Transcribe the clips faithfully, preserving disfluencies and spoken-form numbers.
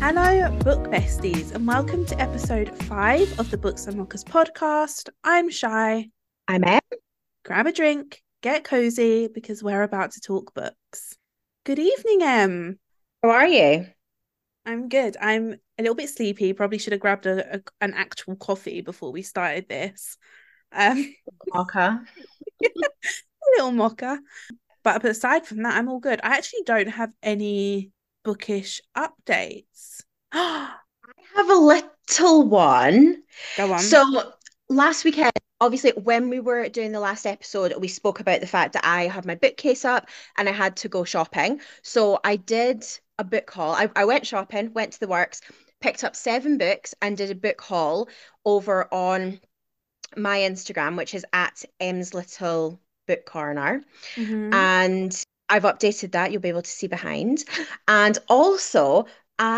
Hello, book besties, and welcome to episode five of the Books and Mockers podcast. I'm Shy. I'm Em. Grab a drink, get cozy, because we're about to talk books. Good evening, Em. How are you? I'm good. I'm a little bit sleepy. Probably should have grabbed a, a an actual coffee before we started this. Um, Mocha. a little mocha. But aside from that, I'm all good. I actually don't have any bookish updates. Go I have a little one. on. So last weekend, obviously, when we were doing the last episode, we spoke about the fact that I have my bookcase up and I had to go shopping. So I did a book haul. I, I went shopping, went to the works, picked up seven books and did a book haul over on my Instagram, which is at M's Little Book Corner. Mm-hmm. And I've updated that. You'll be able to see behind. And also,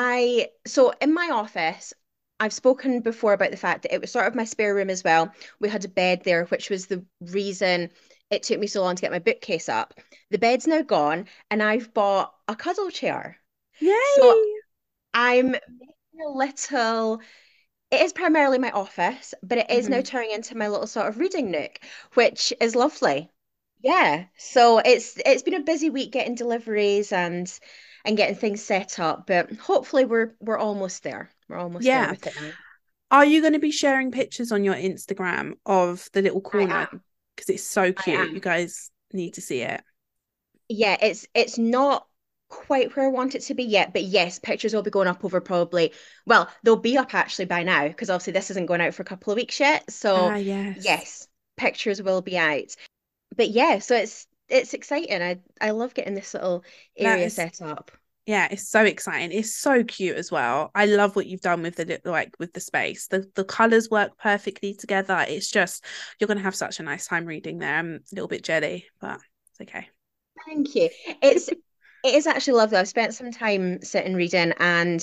I, so in my office, I've spoken before about the fact that it was sort of my spare room as well. We had a bed there, which was the reason it took me so long to get my bookcase up. The bed's now gone, and I've bought a cuddle chair. So Yay! I'm making a little, it is primarily my office, but it is now Mm-hmm. turning into my little sort of reading nook, which is lovely. Yeah, so it's it's been a busy week getting deliveries and and getting things set up, but hopefully we're we're almost there. We're almost there Yeah. with it now. Are you going to be sharing pictures on your Instagram of the little I corner? am. Because it's so I cute. You am. guys need to see it. Yeah, it's it's not quite where I want it to be yet, but yes, pictures will be going up over probably, well, they'll be up actually by now because obviously this isn't going out for a couple of weeks yet. So Ah, yes. yes, pictures will be out. But yeah, so it's it's exciting. I I love getting this little That area is, set up. yeah, it's so exciting. It's so cute as well. I love what you've done with the li- like with the space. The the colors work perfectly together. It's just you're going to have such a nice time reading there. I'm a little bit jelly, but it's okay. Thank you. It's it is actually lovely. I've spent some time sitting reading and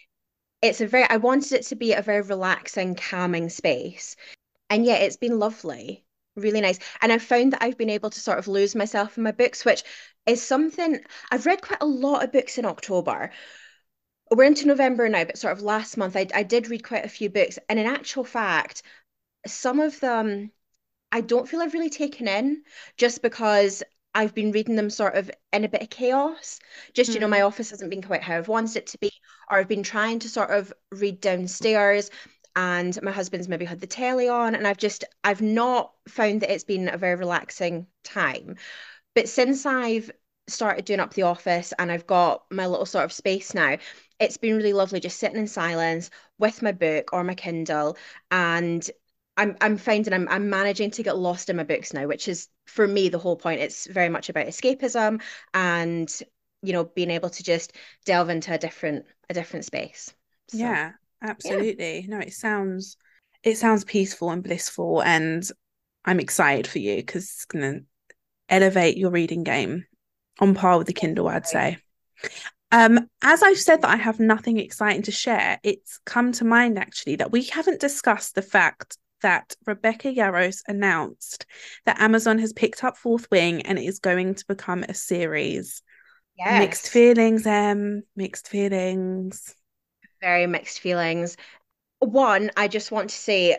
it's a very I wanted it to be a very relaxing, calming space. And yeah, it's been lovely. Really nice. And I've found that I've been able to sort of lose myself in my books, which is something I've read quite a lot of books in October. We're into November now, but sort of last month I, I did read quite a few books. And in actual fact, some of them I don't feel I've really taken in just because I've been reading them sort of in a bit of chaos. Just, you know, my Mm. office hasn't been quite how I've wanted it to be, or I've been trying to sort of read downstairs and my husband's maybe had the telly on and I've just I've not found that it's been a very relaxing time. But since I've started doing up the office and I've got my little sort of space now, it's been really lovely just sitting in silence with my book or my Kindle and I'm I'm finding I'm I'm managing to get lost in my books now, which is for me the whole point. It's very much about escapism and you know being able to just delve into a different a different space. So Yeah, yeah, absolutely. No, it sounds it sounds peaceful and blissful, and I'm excited for you because it's gonna elevate your reading game on par with the Kindle, I'd definitely. say. Um, as I've said that I have nothing exciting to share, it's come to mind actually that we haven't discussed the fact that Rebecca Yarros announced that Amazon has picked up Fourth Wing and it is going to become a series. Mixed Yes, feelings, um, mixed feelings. very mixed feelings. One, I just want to say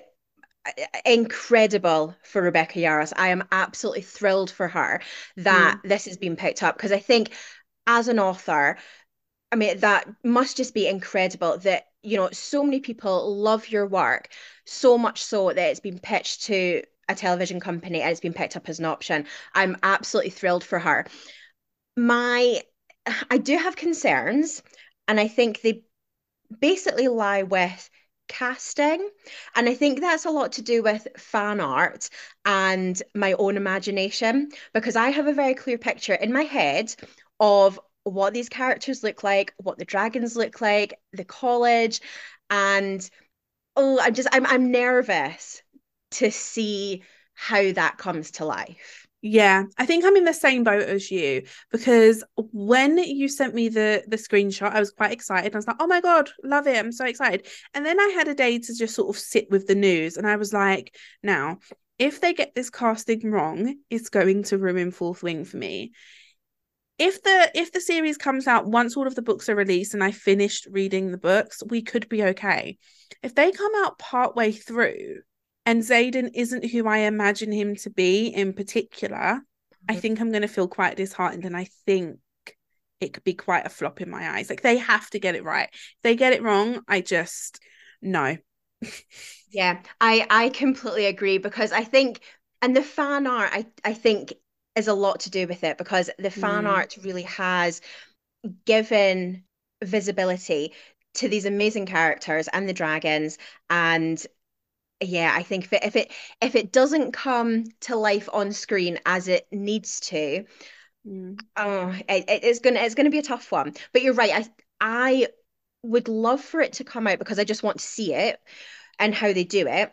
incredible for Rebecca Yarros. I am absolutely thrilled for her that Mm. this has been picked up because I think as an author, I mean, that must just be incredible that, you know, so many people love your work, so much so that it's been pitched to a television company and it's been picked up as an option. I'm absolutely thrilled for her. My, I do have concerns, and I think they basically lie with casting. And I think that's a lot to do with fan art and my own imagination, because I have a very clear picture in my head of what these characters look like, what the dragons look like, the college, and oh, I'm just I'm I'm nervous to see how that comes to life. Yeah, I think I'm in the same boat as you because when you sent me the the screenshot, I was quite excited. I was like, "Oh my God, love it. I'm so excited." And then I had a day to just sort of sit with the news and I was like, "Now, if they get this casting wrong, it's going to ruin Fourth Wing for me." if the if the series comes out once all of the books are released and I finished reading the books, we could be okay. If they come out partway through and Xaden isn't who I imagine him to be in particular, I Mhm. think I'm going to feel quite disheartened, and I think it could be quite a flop in my eyes. Like, they have to get it right. If they get it wrong, I just no. Yeah, I I completely agree because I think, and the fan art I I think is a lot to do with it because the fan Mm, art really has given visibility to these amazing characters and the dragons. And yeah, I think if it if it if it doesn't come to life on screen as it needs to, mm. oh, it, it's gonna it's gonna be a tough one. But you're right. I I would love for it to come out because I just want to see it and how they do it.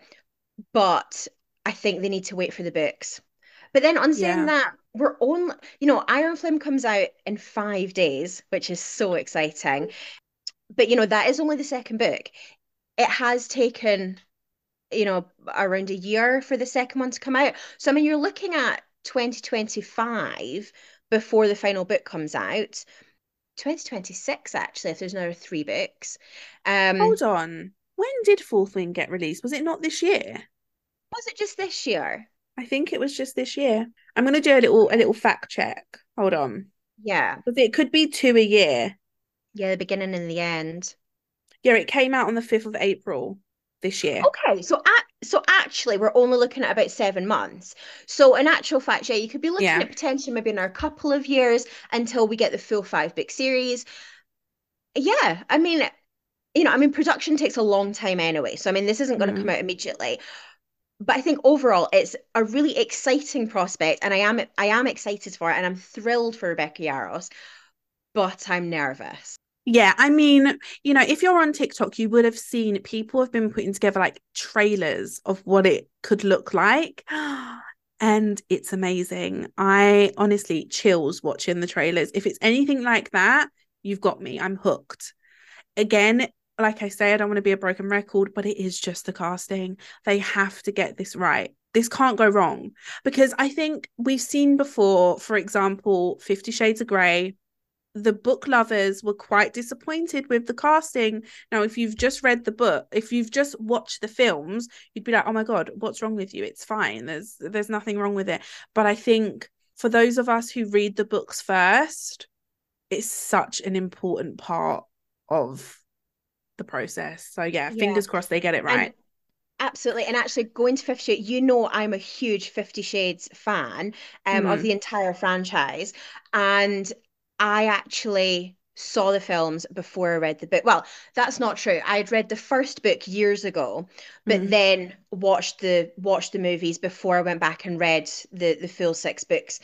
But I think they need to wait for the books. But then on saying Yeah. that, we're only, you know, Iron Flame comes out in five days, which is so exciting. But you know, that is only the second book. It has taken, you know, around a year for the second one to come out. So I mean, you're looking at twenty twenty-five before the final book comes out. twenty twenty-six, actually, if there's another three books. Um, Hold on. When did Fourth Wing get released? Was it not this year? was it just this year? I think it was just this year. I'm gonna do a little a little fact check. Hold on. Yeah. Because it could be two a year. Yeah, the beginning and the end. Yeah, it came out on the fifth of April this year. Okay, so a so actually we're only looking at about seven months. So in actual fact, yeah, you could be looking Yeah. at potentially maybe another couple of years until we get the full five book series. Yeah, I mean, you know, I mean, production takes a long time anyway. So I mean, this isn't going to come Mm. out immediately. But I think overall it's a really exciting prospect, and I am I am excited for it, and I'm thrilled for Rebecca Yarros, but I'm nervous. Yeah, I mean, you know, if you're on TikTok, you would have seen people have been putting together like trailers of what it could look like. And it's amazing. I honestly chills watching the trailers. If it's anything like that, you've got me. I'm hooked. Again, like I say, I don't want to be a broken record, but it is just the casting. They have to get this right. This can't go wrong because I think we've seen before, for example, Fifty Shades of Grey, the book lovers were quite disappointed with the casting. Now, if you've just read the book, if you've just watched the films, you'd be like, "Oh my God, what's wrong with you? It's fine. There's there's nothing wrong with it." But I think for those of us who read the books first, it's such an important part of the process. So yeah, Yeah. fingers crossed they get it And right. absolutely. And actually, going to Fifty Shades, you know, I'm a huge Fifty Shades fan um, of Mm, the entire franchise. And I actually saw the films before I read the book. Well, that's not true. I had read the first book years ago, but mm, then watched the watched the movies before I went back and read the the full six books.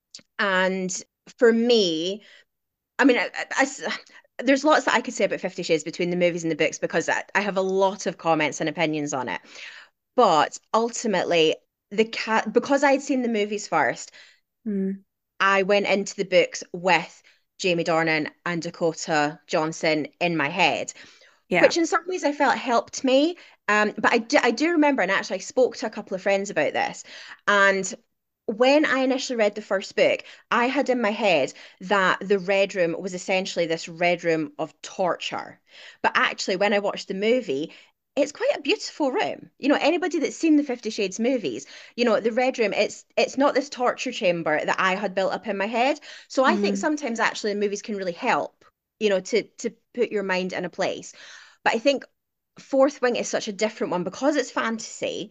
And for me, I mean, I, I, there's lots that I could say about Fifty Shades between the movies and the books because I, I have a lot of comments and opinions on it. But ultimately, the cat because I had seen the movies first, mm. I went into the books with Jamie Dornan and Dakota Johnson in my head, Yeah. which in some ways I felt helped me. Um, but I do, I do remember, and actually I spoke to a couple of friends about this, and when I initially read the first book, I had in my head that the Red Room was essentially this Red Room of torture. But actually, when I watched the movie, it's quite a beautiful room. You know, anybody that's seen the Fifty Shades movies, you know, the Red Room, it's it's not this torture chamber that I had built up in my head. So I think Mm, sometimes actually movies can really help, you know, to to put your mind in a place. But I think Fourth Wing is such a different one because it's fantasy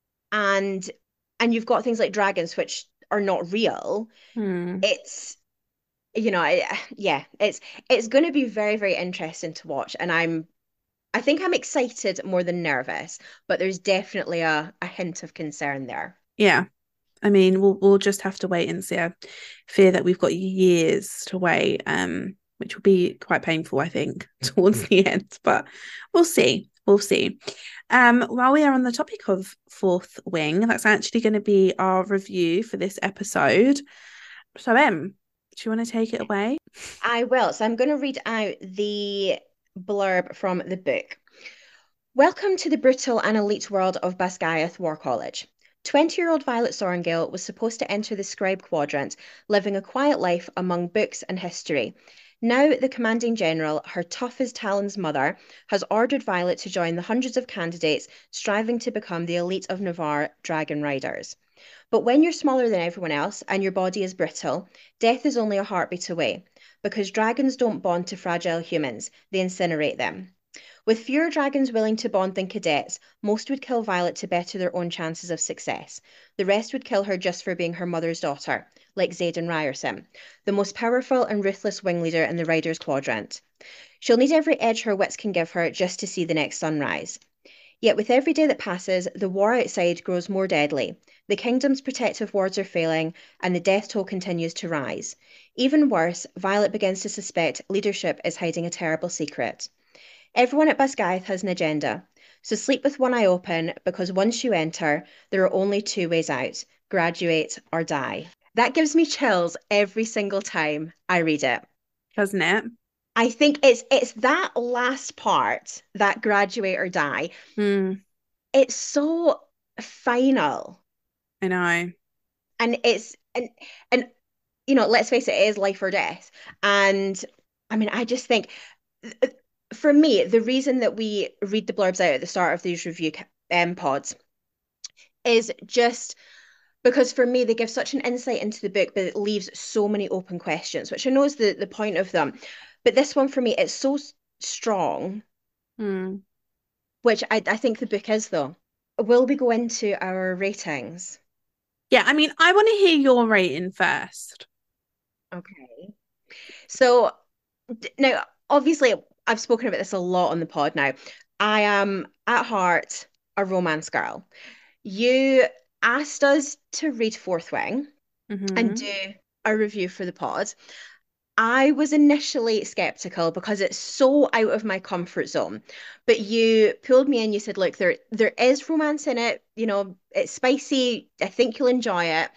and and you've got things like dragons which are not real. mm. It's you know, I, yeah, it's it's going to be very, very interesting to watch, and I'm I think I'm excited more than nervous, but there's definitely a, a hint of concern there. Yeah. I mean, we'll we'll just have to wait and see. I fear that we've got years to wait, um, which will be quite painful, I think, towards the end. But we'll see. We'll see. Um, while we are on the topic of Fourth Wing, that's actually going to be our review for this episode. So, Em, do you want to take it away? I will. So I'm going to read out the blurb from the book. Welcome to the brutal and elite world of Basgiath War College. twenty-year-old Violet Sorrengail was supposed to enter the scribe quadrant, living a quiet life among books and history. Now, the commanding general, her tough as Talon's mother, has ordered Violet to join the hundreds of candidates striving to become the elite of Navarre dragon riders. But when you're smaller than everyone else and your body is brittle, death is only a heartbeat away, because dragons don't bond to fragile humans, they incinerate them. With fewer dragons willing to bond than cadets, most would kill Violet to better their own chances of success. The rest would kill her just for being her mother's daughter, like Xaden Ryerson, the most powerful and ruthless wing leader in the Riders Quadrant. She'll need every edge her wits can give her just to see the next sunrise. Yet with every day that passes, the war outside grows more deadly. The kingdom's protective wards are failing, and the death toll continues to rise. Even worse, Violet begins to suspect leadership is hiding a terrible secret. Everyone at Basgiath has an agenda, so sleep with one eye open because once you enter, there are only two ways out, graduate or die. That gives me chills every single time I read it. Doesn't it? I think it's it's that last part, that graduate or die. Mm. It's so final. I know. And it's and and you know, let's face it, it is life or death. And I mean, I just think for me, the reason that we read the blurbs out at the start of these review um, pods is just because for me, they give such an insight into the book, but it leaves so many open questions, which I know is the, the point of them. But this one for me, it's so strong, mm. which I, I think the book is, though. Will we go into our ratings? Yeah, I mean, I want to hear your rating first. Okay. So now, obviously, I've spoken about this a lot on the pod now. I am at heart a romance girl. You asked us to read Fourth Wing mm-hmm. and do a review for the pod. I was initially skeptical because it's so out of my comfort zone. But you pulled me in, you said, look, there there is romance in it, you know, it's spicy. I think you'll enjoy it.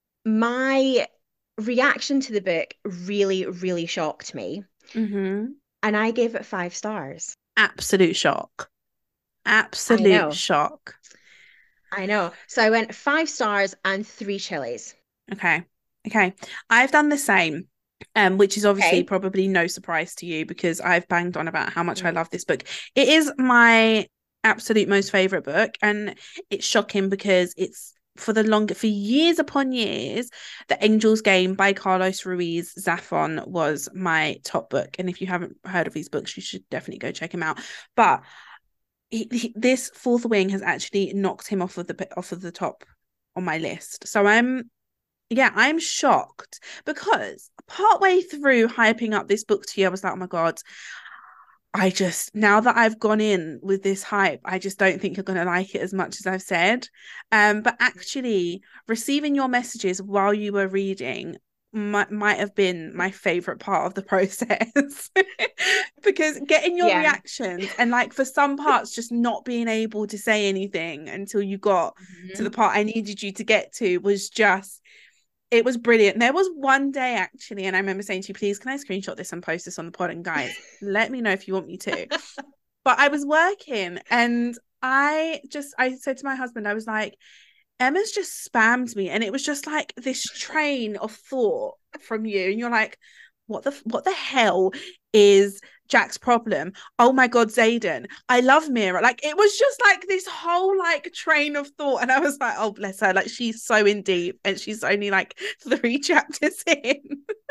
My reaction to the book really, really shocked me. Mm-hmm. And I gave it five stars. Absolute shock. I know. Absolute shock. I know. So I went five stars and three chilies. Okay. Okay. I've done the same. Um, which is obviously Okay. probably no surprise to you because I've banged on about how much mm. I love this book. It is my absolute most favorite book, and it's shocking because it's for the long for years upon years, The Angel's Game by Carlos Ruiz Zafón was my top book. And if you haven't heard of these books, you should definitely go check him out. But he, he, this Fourth Wing has actually knocked him off of the off of the top on my list. So I'm Yeah, I'm shocked because partway through hyping up this book to you, I was like, oh my God, I just, now that I've gone in with this hype, I just don't think you're going to like it as much as I've said. Um, but actually, receiving your messages while you were reading might, might have been my favorite part of the process because getting your yeah. reactions and like for some parts just not being able to say anything until you got mm-hmm. to the part I needed you to get to was just it was brilliant. There was one day actually, and I remember saying to you, please, can I screenshot this and post this on the pod? And guys, let me know if you want me to. But I was working and I just, I said to my husband, I was like, Emma's just spammed me. And it was just like this train of thought from you. And you're like, what the, what the hell is Jack's problem? Oh my God, Xaden, I love Mira. Like it was just like this whole like train of thought, and I was like, oh bless her, like she's so in deep, and she's only like three chapters in.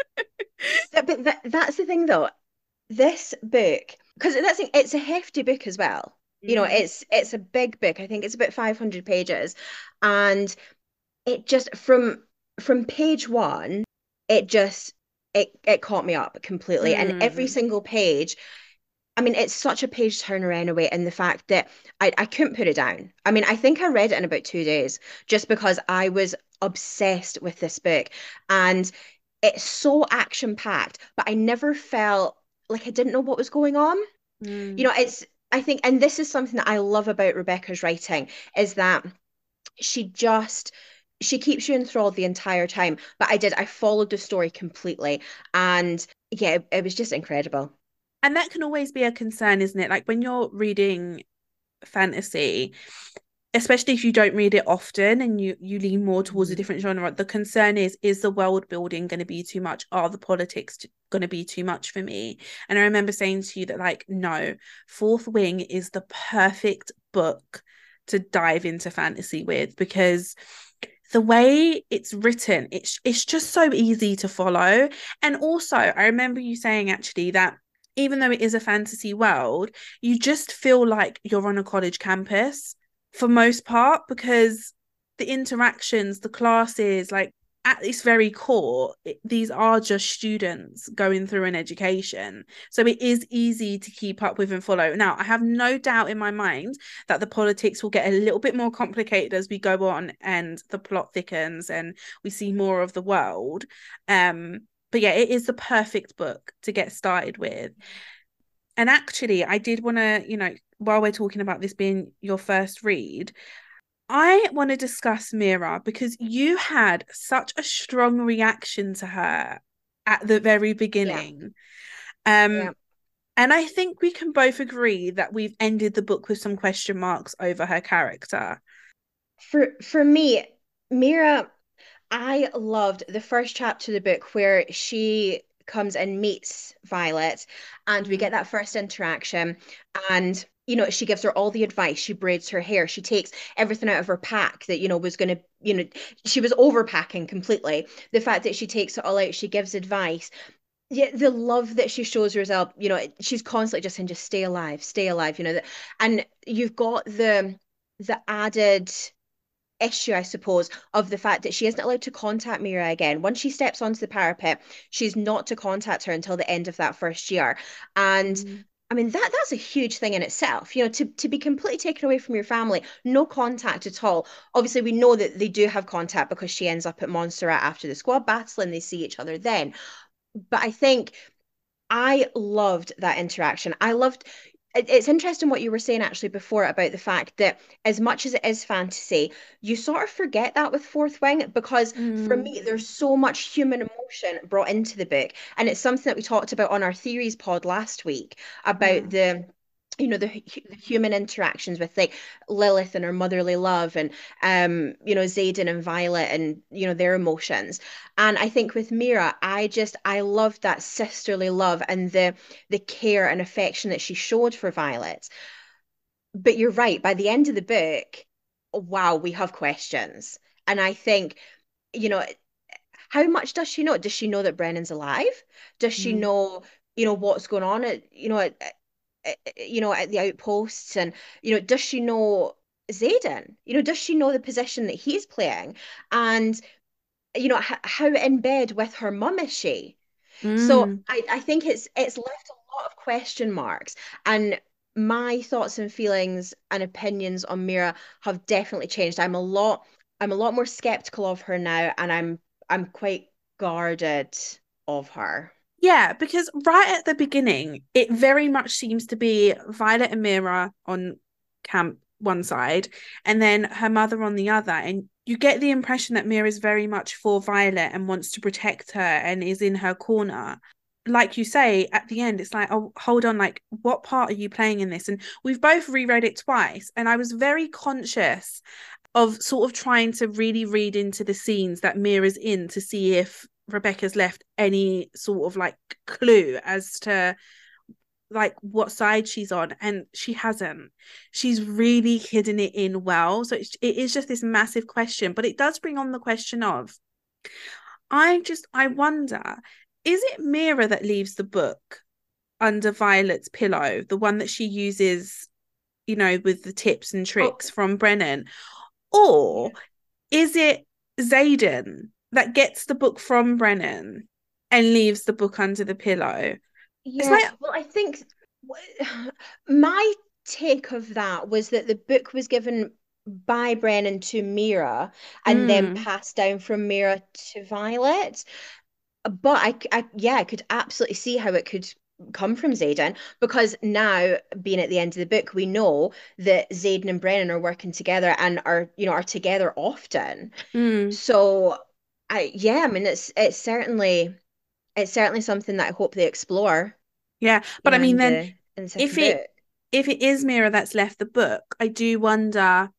But that, that's the thing, though. This book, because that's it's a hefty book as well. Mm. You know, it's it's a big book. I think it's about five hundred pages, and it just from from page one, it just. It, it caught me up completely. Mm. And every single page, I mean, it's such a page turner anyway, and the fact that I, I couldn't put it down. I mean, I think I read it in about two days just because I was obsessed with this book. And it's so action-packed, but I never felt like I didn't know what was going on. Mm. You know, it's, I think, and this is something that I love about Rebecca's writing, is that she just... she keeps you enthralled the entire time. But I did, I followed the story completely. And yeah, it, it was just incredible. And that can always be a concern, isn't it? Like when you're reading fantasy, especially if you don't read it often and you you lean more towards a Mhm. different genre. The concern is is the world building going to be too much? Are the politics going to be too much for me? And I remember saying to you that, like, no, Fourth Wing is the perfect book to dive into fantasy with, because the way it's written, it's it's just so easy to follow. And also, I remember you saying actually that even though it is a fantasy world, you just feel like you're on a college campus for most part, because the interactions, the classes, like at its very core, it, these are just students going through an education. So it is easy to keep up with and follow. Now, I have no doubt in my mind that the politics will get a little bit more complicated as we go on and the plot thickens and we see more of the world. Um, but yeah, it is the perfect book to get started with. And actually, I did want to, you know, while we're talking about this being your first read, I want to discuss Mira, because you had such a strong reaction to her at the very Yeah. beginning. Um, Yeah. and I think we can both agree that we've ended the book with some question marks over her character. For for me, Mira, I loved the first chapter of the book where she comes and meets Violet, and we Mm. get that first interaction. And, you know, she gives her all the advice. She braids her hair. She takes everything out of her pack that, you know, was going to, you know, she was overpacking completely. The fact that she takes it all out, she gives advice. Yeah, the love that she shows herself, you know, she's constantly just saying, just stay alive, stay alive, you know, that, and you've got the the added issue, I suppose, of the fact that she isn't allowed to contact Mira again. Once she steps onto the parapet, she's not to contact her until the end of that first year. And Mm. I mean that that's a huge thing in itself, you know, to to be completely taken away from your family, no contact at all. Obviously, we know that they do have contact because she ends up at Montserrat after the squad battle and they see each other then. But I think I loved that interaction. I loved it- It's interesting what you were saying actually before about the fact that as much as it is fantasy, you sort of forget that with Fourth Wing, because for Mm. me, there's so much human emotion brought into the book. And it's something that we talked about on our theories pod last week about Mm. the you know the, hu- the human interactions with like Lilith and her motherly love, and um you know Xaden and Violet, and you know their emotions. And I think with Mira, I just I loved that sisterly love and the the care and affection that she showed for Violet. But you're right, by the end of the book, wow, we have questions. And I think, you know, how much does she know? Does she know that Brennan's alive? Does she Mm. know, you know, what's going on at, you know, at, at, you know, at the outposts? And, you know, does she know Xaden? You know, does she know the position that he's playing? And, you know, h- how in bed with her mum is she? So Mm. I, I think it's it's left a lot of question marks. And my thoughts and feelings and opinions on Mira have definitely changed. I'm a lot I'm a lot more skeptical of her now, and I'm I'm quite guarded of her. Yeah, because right at the beginning, it very much seems to be Violet and Mira on camp one side, and then her mother on the other. And you get the impression that Mira is very much for Violet and wants to protect her and is in her corner. Like you say, at the end, it's like, oh, hold on, like, what part are you playing in this? And we've both reread it twice, and I was very conscious of sort of trying to really read into the scenes that Mira's in to see if Rebecca's left any sort of like clue as to like what side she's on, and she hasn't. She's really hidden it in well, so it's, it is just this massive question, but it does bring on the question of, I just I wonder, is it Mira that leaves the book under Violet's pillow, the one that she uses, you know, with the tips and Oh, tricks from Brennan, yeah. or is it Xaden that gets the book from Brennan and leaves the book under the pillow? It's Yeah, like, well, I think my take of that was that the book was given by Brennan to Mira and then mm, passed down from Mira to Violet. But I, I, yeah, I could absolutely see how it could come from Xaden, because now, being at the end of the book, we know that Xaden and Brennan are working together and are, you know, are together often. mm, So I, yeah, I mean, it's it's certainly it's certainly something that I hope they explore, yeah. you But I know, mean, in then the in the if second it book. if it is Mira that's left the book, I do wonder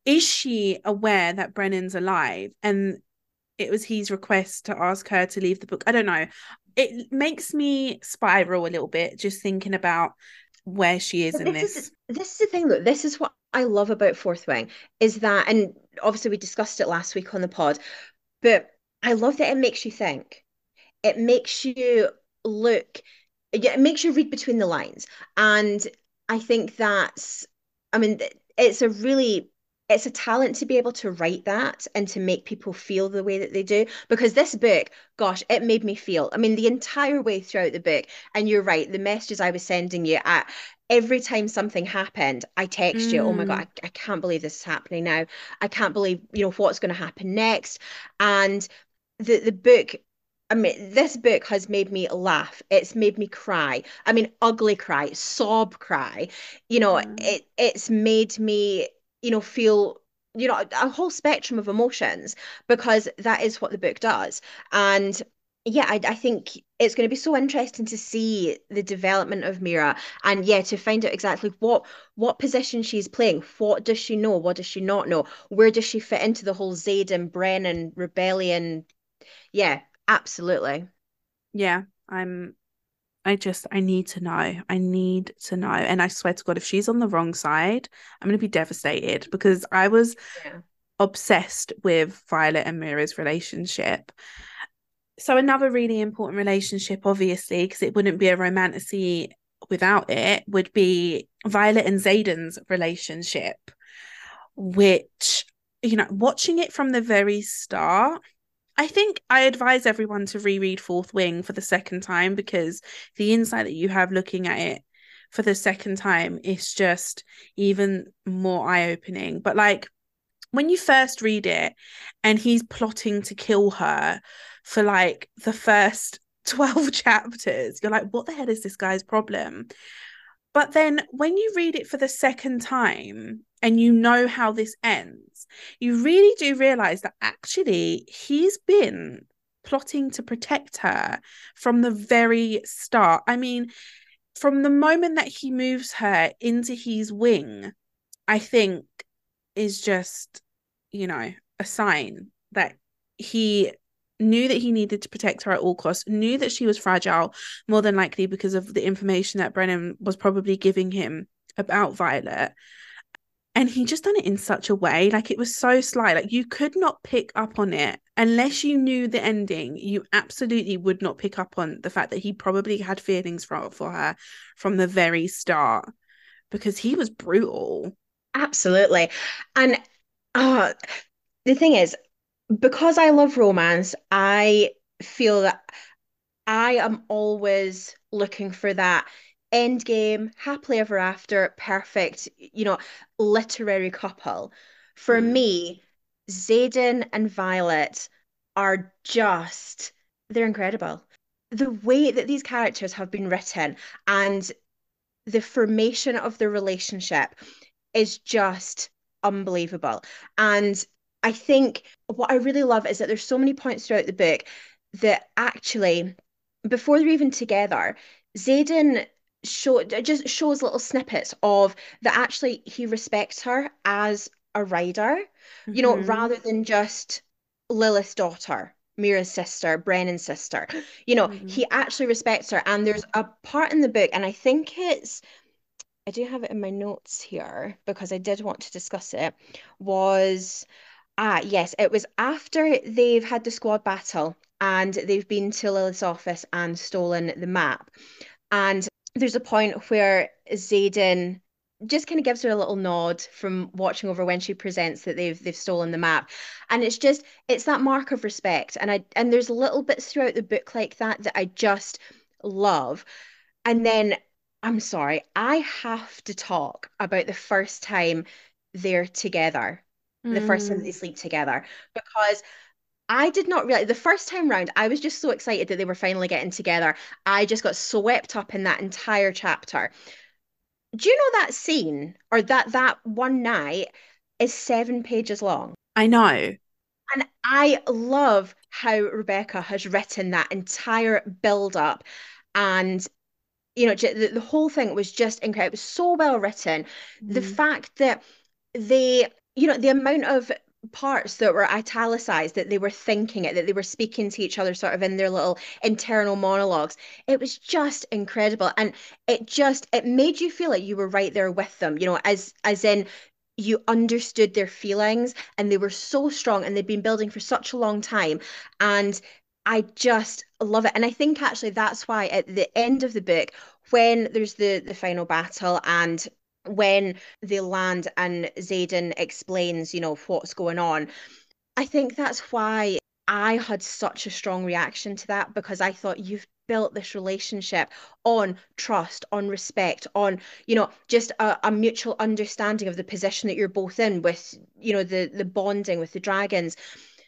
is she aware that Brennan's alive? And it was his request to ask her to leave the book. I don't know. It makes me spiral a little bit just thinking about where she is But in this is this. this is the thing though. This is what I love about Fourth Wing is that, and obviously we discussed it last week on the pod, but I love that it makes you think. It makes you look, yeah, it makes you read between the lines. And I think that's, I mean, it's a really, it's a talent to be able to write that and to make people feel the way that they do. Because this book, gosh, it made me feel, I mean, the entire way throughout the book, and you're right, the messages I was sending you at every time something happened, I text you, oh my God, Mm, I, I can't believe this is happening now. I can't believe, you know, what's going to happen next. And the the book, I mean, this book has made me laugh. It's made me cry. I mean, ugly cry, sob cry. You know, mm, it it's made me, you know, feel, you know, a whole spectrum of emotions because that is what the book does. And yeah, I, I think it's going to be so interesting to see the development of Mira and yeah, to find out exactly what what position she's playing. What does she know? What does she not know? Where does she fit into the whole Xaden, Brennan rebellion? Yeah, absolutely. yeah, I'm I just I need to know. I need to know. And I swear to God, if she's on the wrong side, I'm gonna be devastated because I was Yeah. obsessed with Violet and Mira's relationship. So another really important relationship, obviously, because it wouldn't be a romantasy without it, would be Violet and Xaden's relationship, which, you know, watching it from the very start, I think I advise everyone to reread Fourth Wing for the second time because the insight that you have looking at it for the second time is just even more eye-opening. But like when you first read it and he's plotting to kill her for like the first twelve chapters, you're like, what the hell is this guy's problem? But then when you read it for the second time and you know how this ends, you really do realize that actually he's been plotting to protect her from the very start. I mean, from the moment that he moves her into his wing, I think is just, you know, a sign that he knew that he needed to protect her at all costs, knew that she was fragile, more than likely because of the information that Brennan was probably giving him about Violet. And he just done it in such a way, like it was so sly, like you could not pick up on it unless you knew the ending. You absolutely would not pick up on the fact that he probably had feelings for, for her from the very start because he was brutal. Absolutely. And uh, the thing is, because I love romance, I feel that I am always looking for that end game, happily ever after, perfect, you know, literary couple. For Mm. me, Xaden and Violet are just, they're incredible. The way that these characters have been written and the formation of the relationship is just unbelievable. And I think what I really love is that there's so many points throughout the book that actually, before they're even together, Xaden show just shows little snippets of that actually he respects her as a rider, you know, Mm-hmm. rather than just Lilith's daughter. Mira's sister, Brennan's sister. You know, Mm-hmm. he actually respects her. And there's a part in the book, and I think it's I do have it in my notes here because I did want to discuss it, was ah yes, it was after they've had the squad battle and they've been to Lilith's office and stolen the map. And there's a point where Xaden just kind of gives her a little nod from watching over when she presents that they've they've stolen the map. And it's just it's that mark of respect. And I and there's little bits throughout the book like that that I just love. And then I'm sorry, I have to talk about the first time they're together, the first time that Mm. they sleep together, because I did not realize the first time round, I was just so excited that they were finally getting together. I just got swept up in that entire chapter. Do you know that scene or that that one night is seven pages long? I know. And I love how Rebecca has written that entire build up and you know, the, the whole thing was just incredible. It was so well written. The Mm. fact that they you know, the amount of parts that were italicized, that they were thinking it, that they were speaking to each other sort of in their little internal monologues. It was just incredible. And it just it made you feel like you were right there with them, you know, as as in you understood their feelings and they were so strong and they'd been building for such a long time. And I just love it. And I think actually that's why at the end of the book, when there's the the final battle and when they land and Xaden explains, you know, what's going on, I think that's why I had such a strong reaction to that because I thought you've built this relationship on trust, on respect, on, you know, just a, a mutual understanding of the position that you're both in with, you know, the the bonding with the dragons.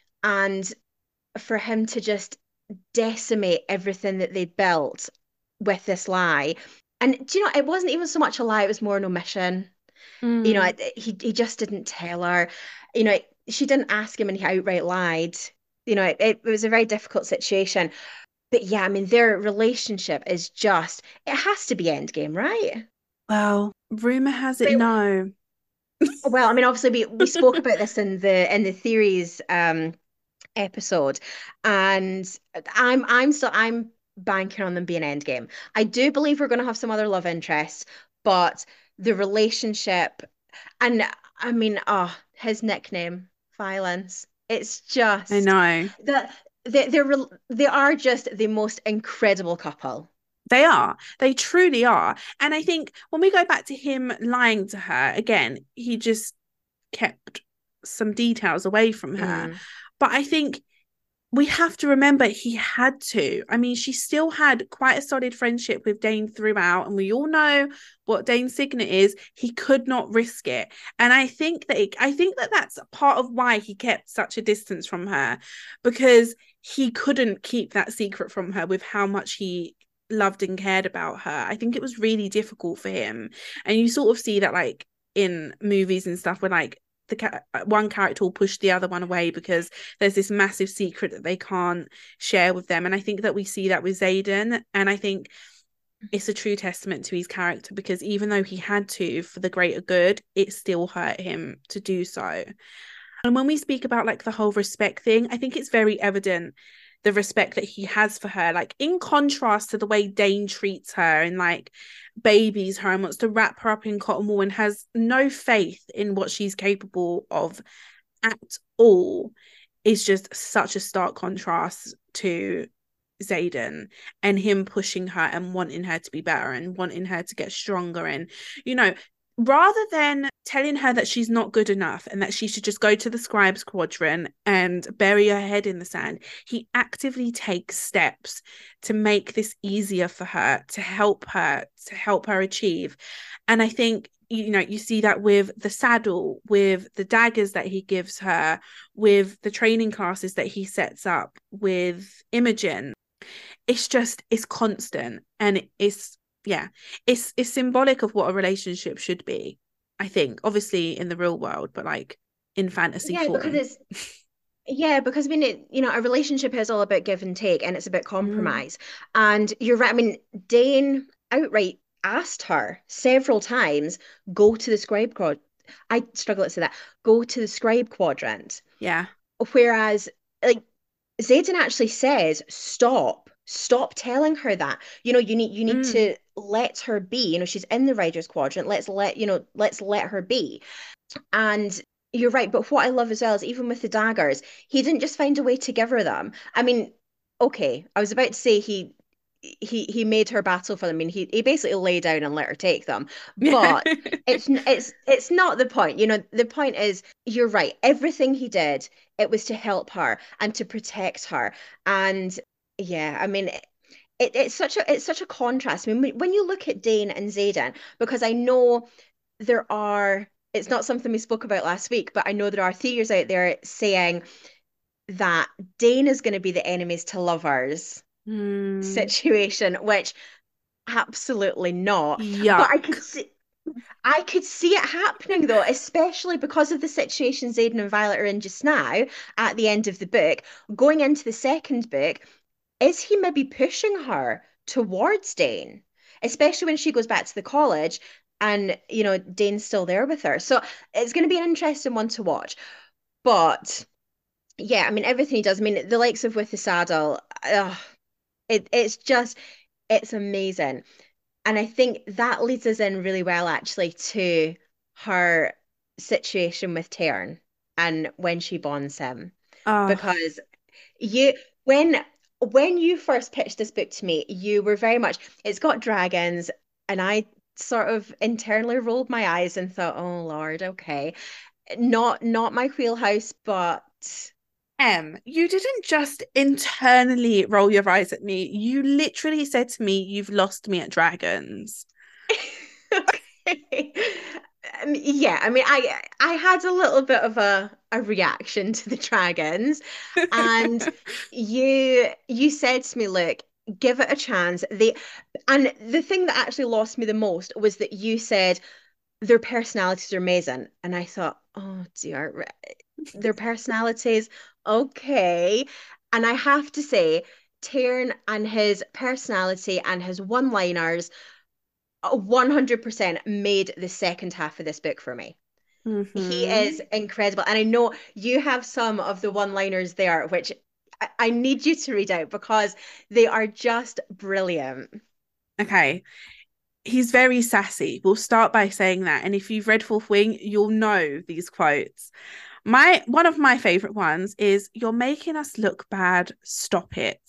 And for him to just decimate everything that they'd built with this lie. And do you know, it wasn't even so much a lie, it was more an omission. You know, Mm. it, he he just didn't tell her. You know, she didn't ask him and he outright lied. You know, it, it was a very difficult situation. But yeah, I mean, their relationship is just, it has to be endgame, right? Well, rumor has it But no. well, I mean, obviously we we spoke about this in the in the theories um episode, and I'm I'm still I'm banking on them being endgame. I do believe we're going to have some other love interests, but the relationship, and I mean, oh, his nickname, Violence. It's I just know. that they they're rel- they are just the most incredible couple. They are. They truly are. And I think when we go back to him lying to her, again, he just kept some details away from her. Mm. But I think we have to remember he had to. I mean, she still had quite a solid friendship with Dane throughout, and we all know what Dane's signet is. He could not risk it, and I think that it, I think that that's part of why he kept such a distance from her, because he couldn't keep that secret from her with how much he loved and cared about her. I think it was really difficult for him, and you sort of see that like in movies and stuff where like the ca- one character will push the other one away because there's this massive secret that they can't share with them. And I think that we see that with Xaden. And I think it's a true testament to his character because even though he had to for the greater good, it still hurt him to do so. And when we speak about like the whole respect thing, I think it's very evident the respect that he has for her, like in contrast to the way Dane treats her and like babies her and wants to wrap her up in cotton wool and has no faith in what she's capable of at all, is just such a stark contrast to Xaden and him pushing her and wanting her to be better and wanting her to get stronger. And, you know, rather than telling her that she's not good enough and that she should just go to the scribes quadrant and bury her head in the sand, he actively takes steps to make this easier for her, to help her, to help her achieve. And I think, you know, you see that with the saddle, with the daggers that he gives her, with the training classes that he sets up with Imogen. It's just, it's constant and it's, yeah, it's it's symbolic of what a relationship should be, I think, obviously in the real world, but like in fantasy Yeah, because form. it's yeah, because I mean, it, you know, a relationship is all about give and take, and it's about Mm, compromise. And you're right. I mean, Dane outright asked her several times, "Go to the scribe quad." I struggle to say that. Go to the scribe quadrant. yeah. Whereas, like, Zayden actually says, "Stop, stop telling her that. You know, you need you need Mm, to let her be. You know, she's in the Riders quadrant. Let's let you know, let's let her be." And you're right, but what I love as well is even with the daggers, he didn't just find a way to give her them. I mean, okay, I was about to say he he he made her battle for them. I mean, he he basically lay down and let her take them. yeah. But it's it's it's not the point. You know, the point is you're right. Everything he did, it was to help her and to protect her. And yeah, I mean, it, it's such a it's such a contrast. I mean, when you look at Dane and Xaden, because I know there are, it's not something we spoke about last week, but I know there are theories out there saying that Dane is going to be the enemies to lovers Mm, situation, which absolutely not. But I could yuck. see I could see it happening though, especially because of the situation Xaden and Violet are in just now at the end of the book. Going into the second book, is he maybe pushing her towards Dane? Especially when she goes back to the college. and you know, Dane's still there with her. So it's going to be an interesting one to watch. But yeah, I mean, everything he does. I mean, the likes of With the Saddle, uh, it it's just it's amazing. And I think that leads us in really well actually to her situation with Tairn and when she bonds him. Oh, Because you when when you first pitched this book to me, you were very much, it's got dragons, and I sort of internally rolled my eyes and thought, oh Lord, okay. Not not my wheelhouse, but Em, you didn't just internally roll your eyes at me. You literally said to me, "You've lost me at dragons." okay. Um, yeah, I mean, I I had a little bit of a a reaction to the dragons, and you you said to me, look, give it a chance. They and the thing that actually lost me the most was that you said their personalities are amazing, and I thought, oh dear, their personalities, okay. And I have to say, Tairn and his personality and his one-liners one hundred percent made the second half of this book for me. He Mm-hmm. is incredible. And I know you have some of the one-liners there, which I, I need you to read out because they are just brilliant. Okay. He's very sassy. We'll start by saying that. And if you've read Fourth Wing, you'll know these quotes. My one of my favorite ones is "You're making us look bad. Stop it."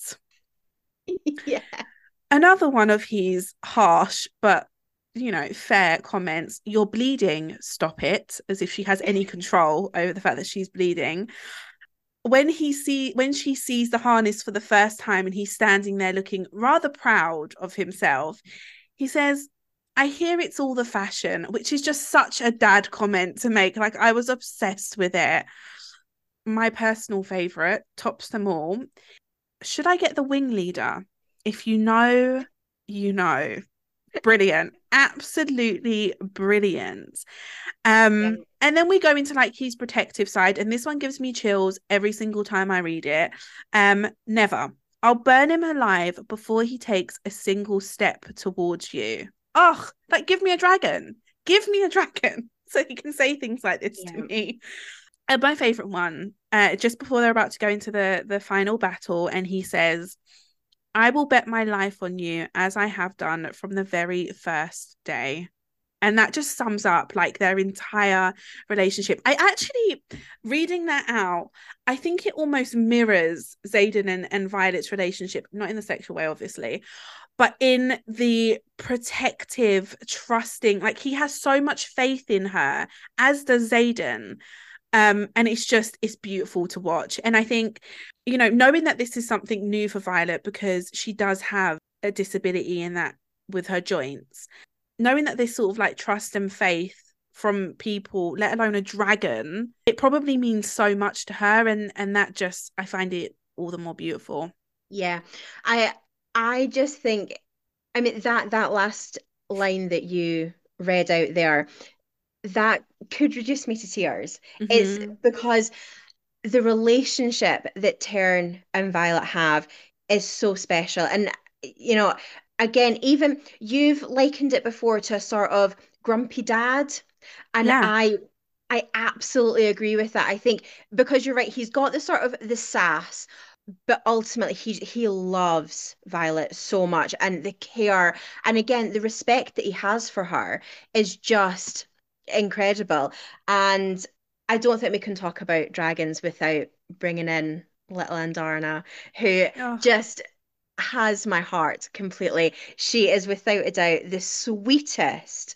Yeah. Another one of his harsh but you know fair comments: "You're bleeding. Stop it," as if she has any control over the fact that she's bleeding. When he see when she sees the harness for the first time and he's standing there looking rather proud of himself, he says, "I hear it's all the fashion," which is just such a dad comment to make. Like, I was obsessed with it. My personal favorite, tops them all: "Should I get the wing leader? If you know, you know." Brilliant. Absolutely brilliant. Yeah. Um, and then we go into like his protective side, and this one gives me chills every single time I read it. Um, never. "I'll burn him alive before he takes a single step towards you." Oh, like, give me a dragon. Give me a dragon so he can say things like this to Yeah. me. And my favorite one, uh, just before they're about to go into the the final battle, and he says, "I will bet my life on you as I have done from the very first day." And that just sums up like their entire relationship. I actually, reading that out, I think it almost mirrors Xaden and, and Violet's relationship, not in the sexual way, obviously, but in the protective, trusting, like he has so much faith in her, as does Xaden. Um, and it's just it's beautiful to watch. And I think, you know, knowing that this is something new for Violet because she does have a disability in that with her joints, knowing that this sort of like trust and faith from people, let alone a dragon, it probably means so much to her, and and that just, I find it all the more beautiful. Yeah. I I just think, I mean, that that last line that you read out there, that could reduce me to tears. It's Mm-hmm. because the relationship that Tern and Violet have is so special. And, you know, again, even you've likened it before to a sort of grumpy dad. And Yeah. I I absolutely agree with that. I think because you're right, he's got the sort of the sass, but ultimately he he loves Violet so much, and the care, and again the respect that he has for her is just incredible. And I don't think we can talk about dragons without bringing in little Andarna, who Oh. just has my heart completely. She is without a doubt the sweetest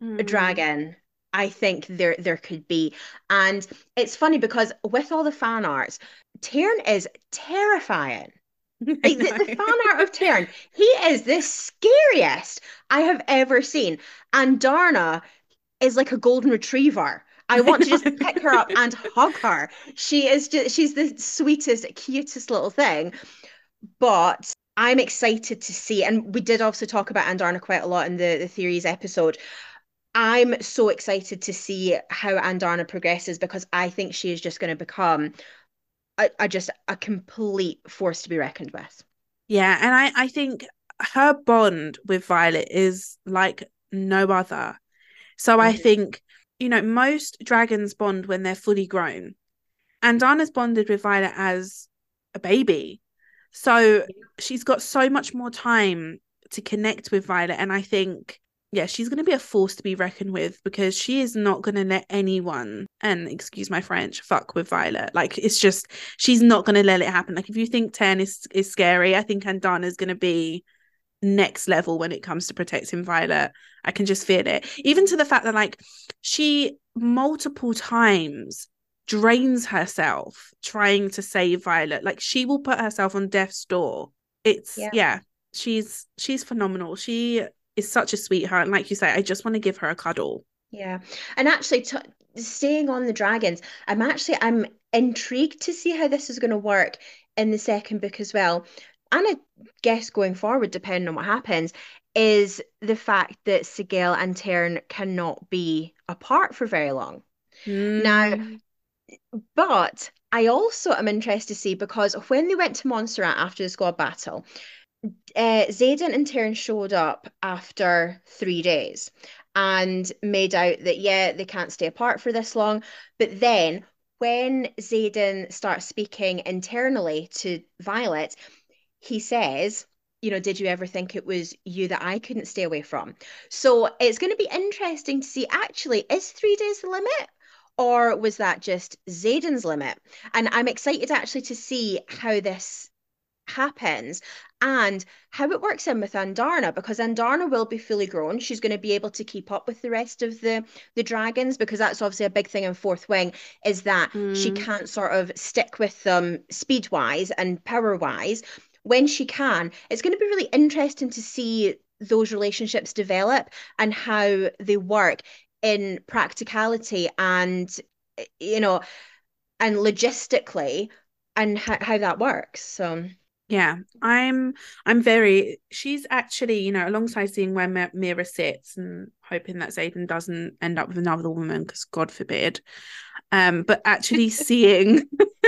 Mm. dragon I think there there could be. And it's funny because with all the fan arts, Tairn is terrifying. I Like the, the fan art know. of Tairn, he is the scariest I have ever seen. And Darna is like a golden retriever. I I want to just know. pick her up and hug her. She is just she's the sweetest, cutest little thing. But I'm excited to see, and we did also talk about Andarna quite a lot in the, the theories episode. I'm so excited to see how Andarna progresses because I think she is just going to become a, a just a complete force to be reckoned with. Yeah, and I I think her bond with Violet is like no other. So I Mhm. think, you know, most dragons bond when they're fully grown. And Dana's bonded with Violet as a baby. So she's got so much more time to connect with Violet. And I think, yeah, she's going to be a force to be reckoned with because she is not going to let anyone, and excuse my French, fuck with Violet. Like, it's just, she's not going to let it happen. Like, if you think ten is, is scary, I think Andana's going to be next level when it comes to protecting Violet. I can just feel it. Even to the fact that, like, she multiple times drains herself trying to save Violet. Like, she will put herself on death's door. It's Yeah. yeah, she's she's phenomenal. She is such a sweetheart. And like you say, I just want to give her a cuddle. Yeah. And actually, t staying on the dragons, I'm actually I'm intrigued to see how this is going to work in the second book as well. And I guess going forward, depending on what happens, is the fact that Sigil and Tern cannot be apart for very long. Now, Mm. but I also am interested to see because when they went to Montserrat after the squad battle, uh, Xaden and Tyrn showed up after three days and made out that, yeah, they can't stay apart for this long. But then when Xaden starts speaking internally to Violet, he says, you know, did you ever think it was you that I couldn't stay away from? So it's going to be interesting to see actually, is three days the limit? Or was that just Xaden's limit? And I'm excited actually to see how this happens and how it works in with Andarna because Andarna will be fully grown. She's going to be able to keep up with the rest of the the dragons because that's obviously a big thing in Fourth Wing is that she Mm. can't sort of stick with them speed wise and power wise. When she can, it's going to be really interesting to see those relationships develop and how they work in practicality and you know and logistically and how, how that works. So Yeah, I'm I'm very she's actually, you know, alongside seeing where Mi- Mira sits and hoping that Xaden doesn't end up with another woman, because God forbid. Um, but actually seeing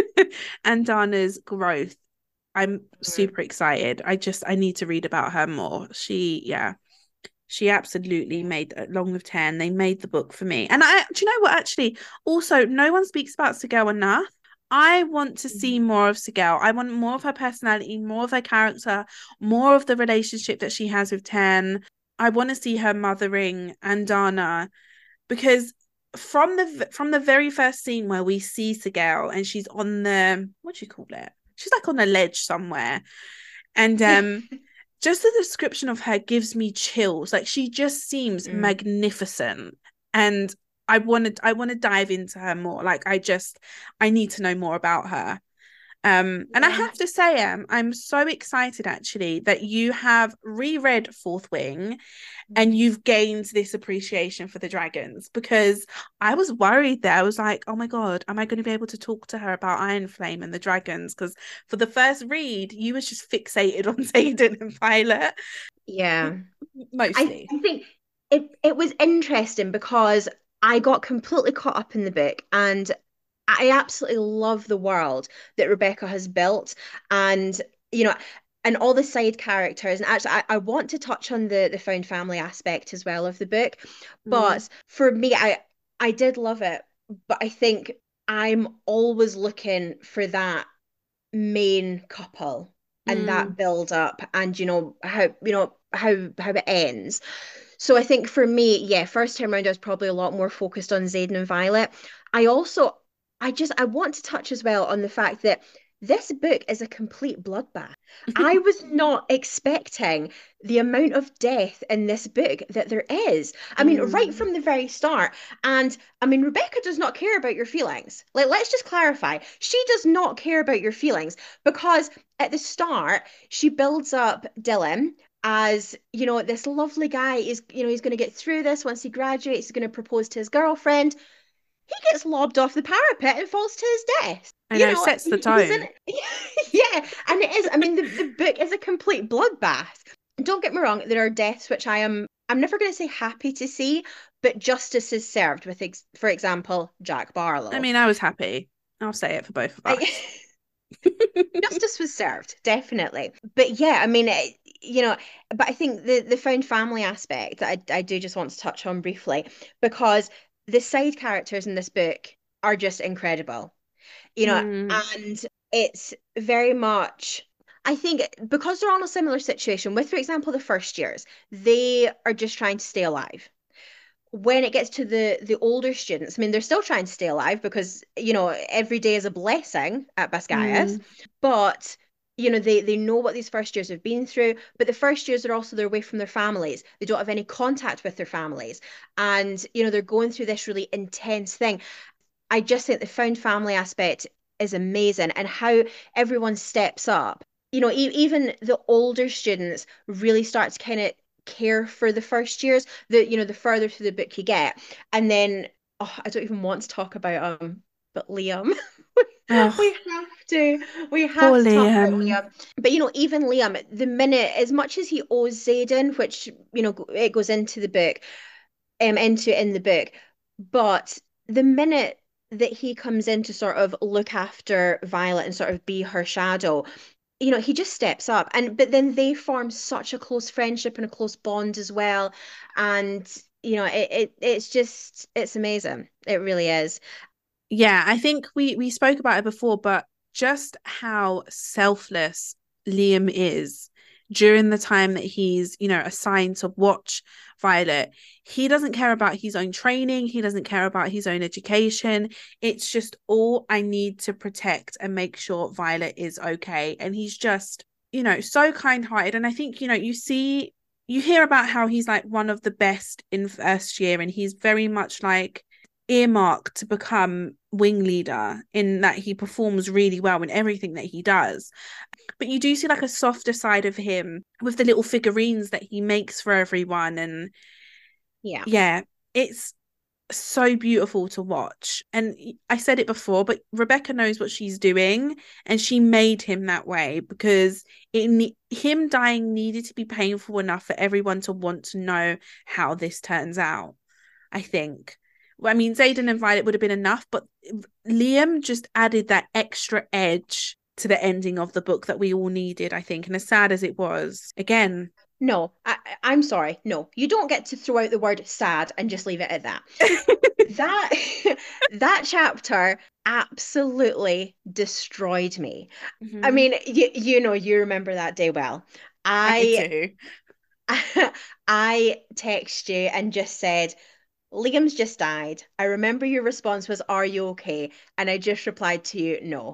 Andana's growth, I'm mm, super excited. I just I need to read about her more. She, yeah, she absolutely yeah. made along with ten. They made the book for me. And I, do you know what? Actually, also, no one speaks about Sigel enough. I want to see Mhm. more of Sigel. I want more of her personality, more of her character, more of the relationship that she has with ten. I want to see her mothering Andana, because from the from the very first scene where we see Sigel and she's on the, what do you call it? She's like on a ledge somewhere, and Yeah. um just the description of her gives me chills. Like, she just seems Mm. magnificent. And I want to I want to dive into her more. Like, I just I need to know more about her. Um, and I Yeah. have to say, um, I'm so excited actually that you have reread Fourth Wing and Mhm. you've gained this appreciation for the dragons, because I was worried there. I was like, oh my God, am I going to be able to talk to her about Iron Flame and the dragons? Because for the first read, you was just fixated on Xaden and Violet, Yeah. I, mostly. I think it it was interesting because I got completely caught up in the book and I absolutely love the world that Rebecca has built and you know and all the side characters and actually I, I want to touch on the the found family aspect as well of the book Mm, but for me I I did love it but I think I'm always looking for that main couple and mm, that build up and you know how you know how how it ends. So I think for me, yeah, first time round I was probably a lot more focused on Zayden and Violet. I also I just I want to touch as well on the fact that this book is a complete bloodbath. I was not expecting the amount of death in this book that there is. I mean, right mm, from the very start. And I mean, Rebecca does not care about your feelings. Like, let's just clarify. She does not care about your feelings because at the start, she builds up Dylan as, you know, this lovely guy is, you know, he's going to get through this once he graduates, he's going to propose to his girlfriend. He gets lobbed off the parapet and falls to his death. I You know, know, sets the he's in, tone. yeah, and it is. I mean, the, the book is a complete bloodbath. Don't get me wrong, there are deaths which I am, I'm never going to say happy to see, but justice is served with, ex for example, Jack I Barlow. mean, I was happy. I'll say it for both of I, us. justice was served, definitely. But yeah, I mean, it, you know, but I think the the found family aspect that I, I do just want to touch on briefly, because the side characters in this book are just incredible, you know, Mm, and it's very much, I think, because they're all in a similar situation with, for example, the first years, they are just trying to stay alive. When it gets to the the older students, I mean, they're still trying to stay alive because, you know, every day is a blessing at Bascaias, mm, but you know, they they know what these first years have been through, but the first years are also they're away from their families. They don't have any contact with their families. And, you know, they're going through this really intense thing. I just think the found family aspect is amazing, and how everyone steps up. You know, e even the older students really start to kind of care for the first years, the, you know, the further through the book you get. And then, oh, I don't even want to talk about um, but Liam. We oh, have to, we have poor to talk about Liam. Liam. But you know, even Liam, the minute, as much as he owes Xaden, which, you know, it goes into the book, um, into in the book. But the minute that he comes in to sort of look after Violet and sort of be her shadow, you know, he just steps up. And but then they form such a close friendship and a close bond as well. And you know, it, it it's just it's amazing. It really is. Yeah, I think we we spoke about it before, but just how selfless Liam is during the time that he's, you know, assigned to watch Violet. He doesn't care about his own training, he doesn't care about his own education. It's just all I need to protect and make sure Violet is okay. And he's just, you know, so kind-hearted. And I think, you know, you see, you hear about how he's like one of the best in first year, and he's very much like earmarked to become wing leader in that he performs really well in everything that he does. But you do see like a softer side of him with the little figurines that he makes for everyone. And Yeah. yeah, it's so beautiful to watch. And I said it before, but Rebecca knows what she's doing, and she made him that way because it him dying needed to be painful enough for everyone to want to know how this turns out, I think. I mean, Xaden and Violet would have been enough, but Liam just added that extra edge to the ending of the book that we all needed, I think. And as sad as it was, again. No, I, I'm sorry. No, you don't get to throw out the word sad and just leave it at that. That that chapter absolutely destroyed me. I Mhm. mean, you you know, you remember that day well. I I do. I text you and just said, Liam's just died. I remember your response was, "Are you okay?" And I just replied to you, "No."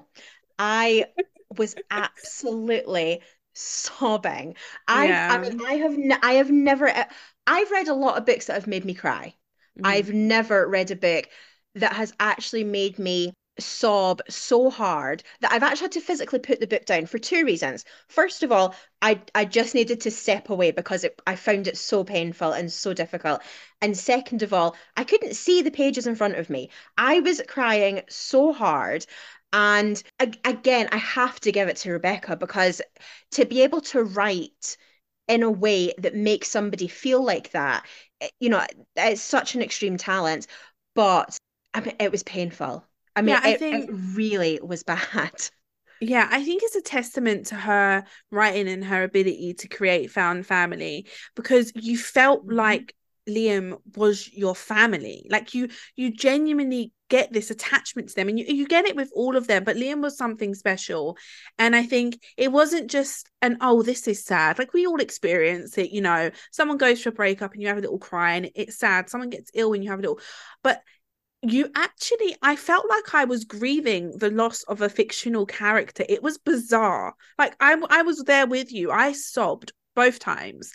I was absolutely sobbing. I've, I Yeah. mean, I have, n I have never, uh, I've read a lot of books that have made me cry. Mhm. I've never read a book that has actually made me sob so hard that I've actually had to physically put the book down for two reasons. First of all, I I just needed to step away because it, I found it so painful and so difficult. And second of all, I couldn't see the pages in front of me. I was crying so hard. And ag- again, I have to give it to Rebecca, because to be able to write in a way that makes somebody feel like that, it- you know, it's such an extreme talent. But I mean, it was painful. I mean, Yeah, I it, it think really was bad. yeah, I think it's a testament to her writing and her ability to create found family, because you felt Mhm. like Liam was your family. Like you you genuinely get this attachment to them, and you, you get it with all of them, but Liam was something special. And I think it wasn't just an, oh, this is sad. Like we all experience it, you know, someone goes through a breakup and you have a little cry and it's sad. Someone gets ill and you have a little, but you actually, I felt like I was grieving the loss of a fictional character. It was bizarre. Like I, I was there with you. I sobbed both times.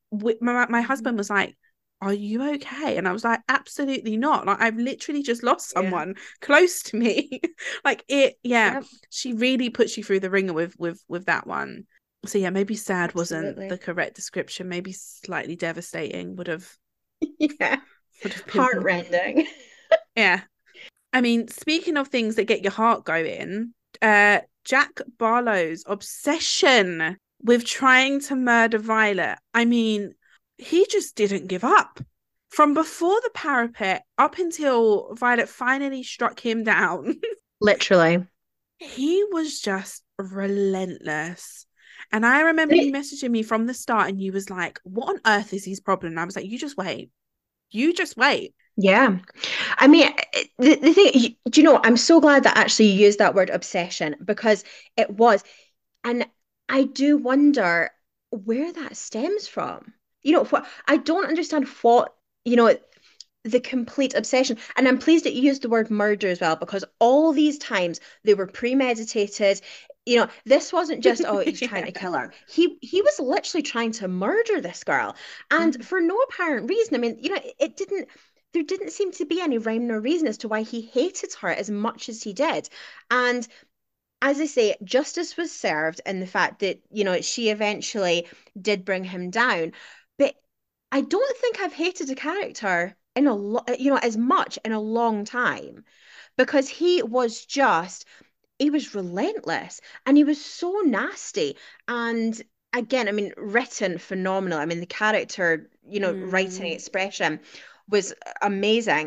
My, my husband Mhm. was like, "Are you okay?" And I was like, "Absolutely not. Like I've literally just lost Yeah. someone close to me." Like it, yeah. Yep, She really puts you through the ringer with with with that one. So yeah, maybe sad wasn't the absolutely. correct description. Maybe slightly devastating would have Yeah. would have been more. Heartrending. Yeah. I mean, speaking of things that get your heart going, uh, Jack Barlow's obsession with trying to murder Violet. I mean, he just didn't give up. From before the parapet up until Violet finally struck him down, Literally. he was just relentless. And I remember you messaging me from the start and you was like, what on earth is his problem? And I was like, you just wait. You just wait. Yeah. I mean, the, the thing, you- do you know, I'm so glad that actually you used that word obsession because it was. And I do wonder where that stems from. You know, what I don't understand what, you know, the complete obsession. And I'm pleased that you used the word murder as well, because all these times they were premeditated. You know, this wasn't just, oh, he's trying Yeah. to kill her. He he was literally trying to murder this girl. And Mm. for no apparent reason. I mean, you know, it, it didn't there didn't seem to be any rhyme nor reason as to why he hated her as much as he did. And as I say, justice was served in the fact that, you know, she eventually did bring him down. But I don't think I've hated a character in a lot, you know, as much in a long time because he was just, he was relentless and he was so nasty. And again, I mean, written phenomenal. I mean, the character, you know, writing Mm. expression was amazing,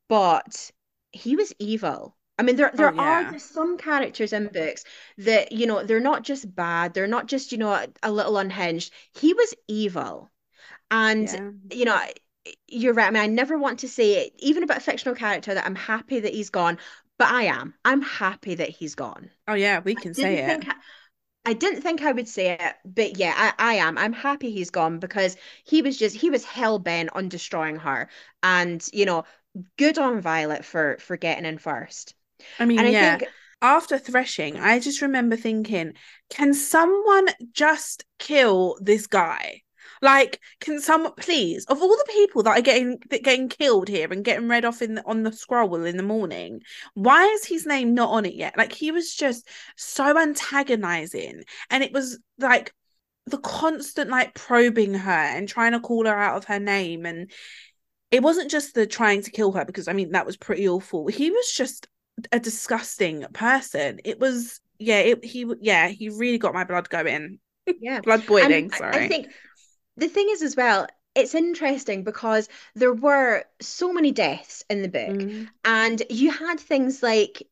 but he was evil. I mean, there Oh there are yeah. just some characters in books that, you know, they're not just bad, they're not just, you know, a, a little unhinged. He was evil. And, Yeah. you know, you're right. I mean, I never want to say it, even about a fictional character, that I'm happy that he's gone, but I am. I'm happy that he's gone. Oh yeah, we I can say didn't it. think I didn't think I would say it, but yeah, I, I am. I'm happy he's gone because he was just he was hell bent on destroying her. And, you know, good on Violet for for getting in first. I And mean, I yeah. think After threshing, I just remember thinking, can someone just kill this guy? Like, can someone please, of all the people that are getting that getting killed here and getting read off in the, on the scroll in the morning, why is his name not on it yet? Like, he was just so antagonizing, and it was like the constant like probing her and trying to call her out of her name, and it wasn't just the trying to kill her because I mean that was pretty awful. He was just a disgusting person. It was yeah, it, he yeah, he really got my blood going. yeah. Blood And boiling, I I sorry. think the thing is as well, it's interesting because there were so many deaths in the book, Mm, and you had things like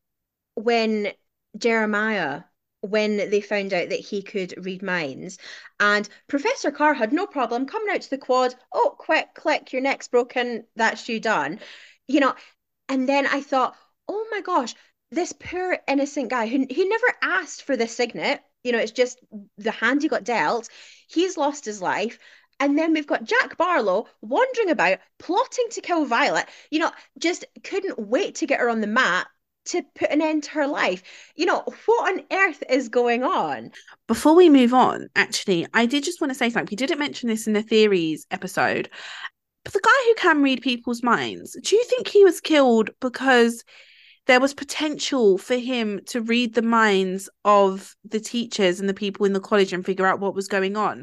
when Jeremiah, when they found out that he could read minds, and Professor Carr had no problem coming out to the quad. Oh, quick, click, your neck's broken. That's you done. You know, and then I thought, oh my gosh, this poor innocent guy who he never asked for this signet. You know, it's just the hand he got dealt. He's lost his life. And then we've got Jack Barlow wandering about, plotting to kill Violet. You know, just couldn't wait to get her on the mat to put an end to her life. You know, what on earth is going on? before we move on, actually, I did just want to say something. We didn't mention this in the theories episode, but the guy who can read people's minds, do you think he was killed because there was potential for him to read the minds of the teachers and the people in the college and figure out what was going on?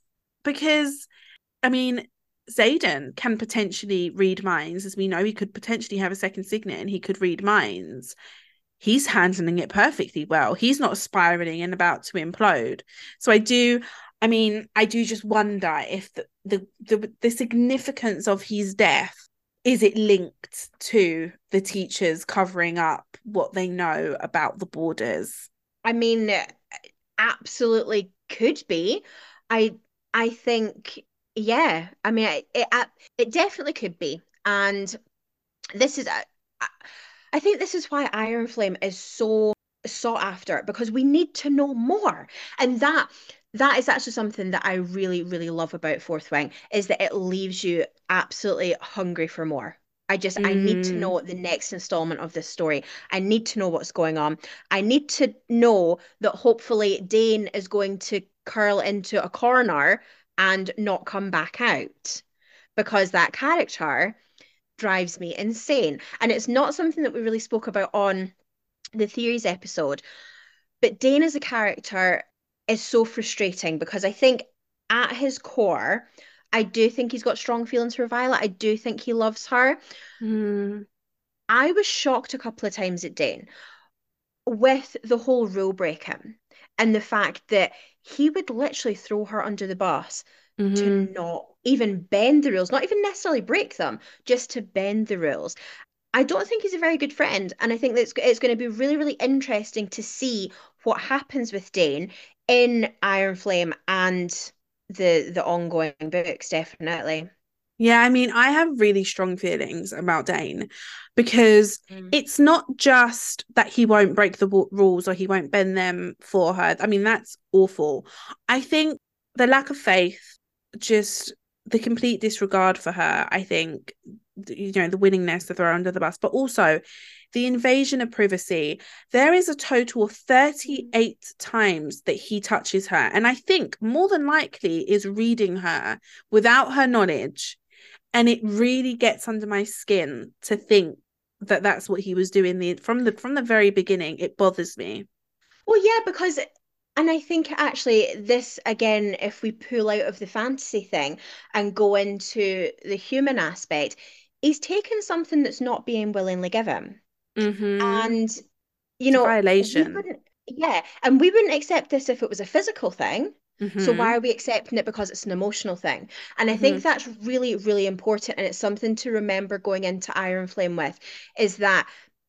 Because I mean, Xaden can potentially read minds. As we know, he could potentially have a second signet and he could read minds. He's handling it perfectly well. He's not spiraling and about to implode. So I do, I mean, I do just wonder if the the the, the significance of his death, is it linked to the teachers covering up what they know about the borders? I mean, absolutely could be. I I think, yeah. I mean, it it, it definitely could be. And this is, I, I think this is why Iron Flame is so sought after because we need to know more. And that that is actually something that I really, really love about Fourth Wing is that it leaves you absolutely hungry for more. I just I need to Mm, know the next installment of this story. I need to know what's going on. I need to know that hopefully Dane is going to curl into a corner and not come back out because that character drives me insane. And it's not something that we really spoke about on the theories episode, but Dane as a character is so frustrating because I think at his core, I do think he's got strong feelings for Violet. I do think he loves her. mm, I was shocked a couple of times at Dane with the whole rule breaking and the fact that he would literally throw her under the bus to mm-hmm. not even bend the rules, not even necessarily break them, just to bend the rules. I don't think he's a very good friend, and I think that it's, it's going to be really, really interesting to see what happens with Dane In Iron Flame and the the ongoing books, definitely. Yeah, I mean, I have really strong feelings about Dane because Mm. it's not just that he won't break the w- rules or he won't bend them for her. I mean, that's awful. I think the lack of faith, just the complete disregard for her, I think, you know, the willingness to throw her under the bus, but also the invasion of privacy. There is a total of thirty-eight times that he touches her, and I think more than likely is reading her without her knowledge, and it really gets under my skin to think that that's what he was doing the from the from the very beginning. It bothers me. Well, yeah, because, and I think actually this again, if we pull out of the fantasy thing and go into the human aspect, he's taken something that's not being willingly given. Mm-hmm. And, you It's a know, we violation. wouldn't, yeah, and we wouldn't accept this if it was a physical thing. So why Mm-hmm. are we accepting it because it's an emotional thing? And I Mm-hmm. think that's really, really important. And it's something to remember going into Iron Flame with, is that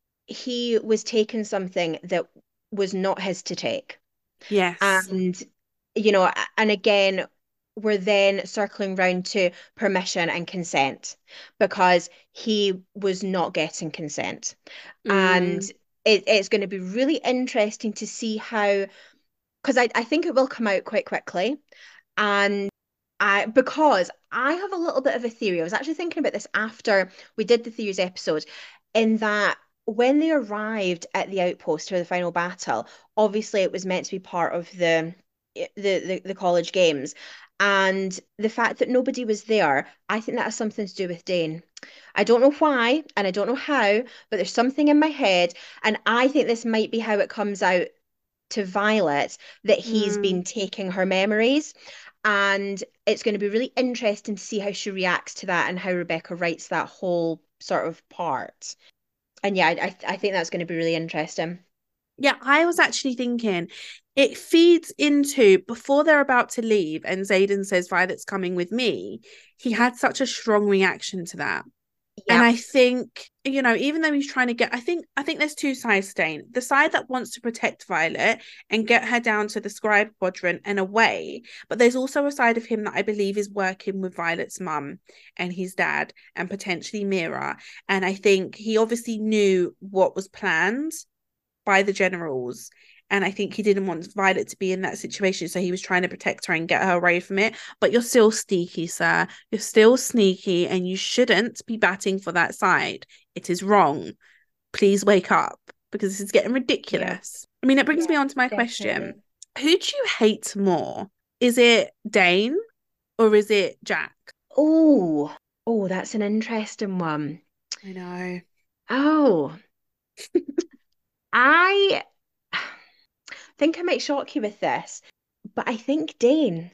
he was taking something that was not his to take. Yes. And, you know, and again, we're then circling round to permission and consent because he was not getting consent. And Mm. it, it's going to be really interesting to see how, because I, I think it will come out quite quickly. And I, because I have a little bit of a theory. I was actually thinking about this after we did the theories episode, in that when they arrived at the outpost for the final battle, obviously it was meant to be part of the the the, the college games. And the fact that nobody was there, I think that has something to do with Dane. I don't know why, and I don't know how, but there's something in my head, and I think this might be how it comes out to Violet, that he's Mm. been taking her memories. And it's going to be really interesting to see how she reacts to that and how Rebecca writes that whole sort of part. And yeah, I, I think that's going to be really interesting. Yeah, I was actually thinking it feeds into before they're about to leave and Xaden says Violet's coming with me. He had such a strong reaction to that. And Yeah. I think, you know, even though he's trying to get, I think, I think there's two sides, Stain. The side that wants to protect Violet and get her down to the scribe quadrant and away. But there's also a side of him that I believe is working with Violet's mum and his dad and potentially Mira. And I think he obviously knew what was planned by the generals. And I think he didn't want Violet to be in that situation. So he was trying to protect her and get her away from it. But you're still sneaky, sir. You're still sneaky and you shouldn't be batting for that side. It is wrong. Please wake up because this is getting Yeah. ridiculous. I mean, it brings Yeah, me on to my question. definitely. Who do you hate more? Is it Dane or is it Jack? Oh, oh, that's an interesting one. I know. Oh, I think I might shock you with this, but I think Dane,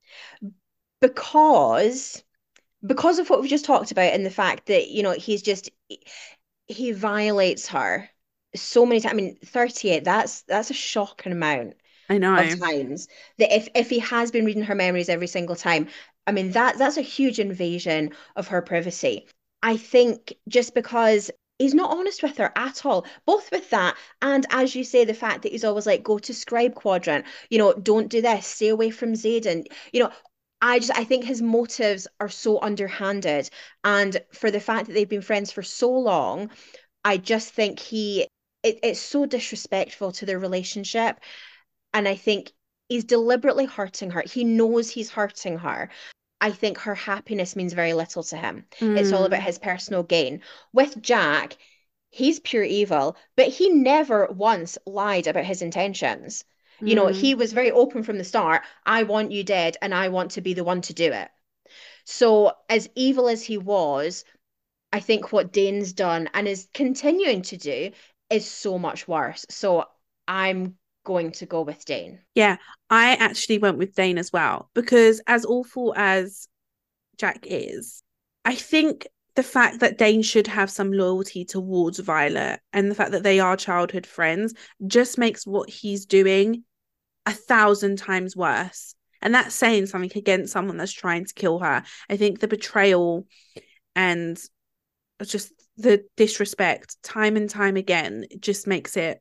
because because of what we just talked about and the fact that, you know, he's just he violates her so many times. I mean, thirty-eight, that's that's a shocking amount I of know. times that if if he has been reading her memories every single time, I mean that that's a huge invasion of her privacy. I think just because he's not honest with her at all, both with that and, as you say, the fact that he's always like, go to scribe quadrant, you know, don't do this, stay away from Xaden, you know. I just I think his motives are so underhanded, and for the fact that they've been friends for so long, I just think he it, it's so disrespectful to their relationship. And I think he's deliberately hurting her. He knows he's hurting her. I think her happiness means very little to him. It's all about Mm, his personal gain. With Jack, he's pure evil, but he never once lied about his intentions. You know, mm. he was very open from the start. I want you dead, and I want to be the one to do it. So, as evil as he was, I think what Dane's done and is continuing to do is so much worse. So, I'm going to go with Dane. Yeah, I actually went with Dane as well because as awful as Jack is, I think the fact that Dane should have some loyalty towards Violet and the fact that they are childhood friends just makes what he's doing a thousand times worse. And that's saying something against someone that's trying to kill her. I think the betrayal and just the disrespect time and time again just makes it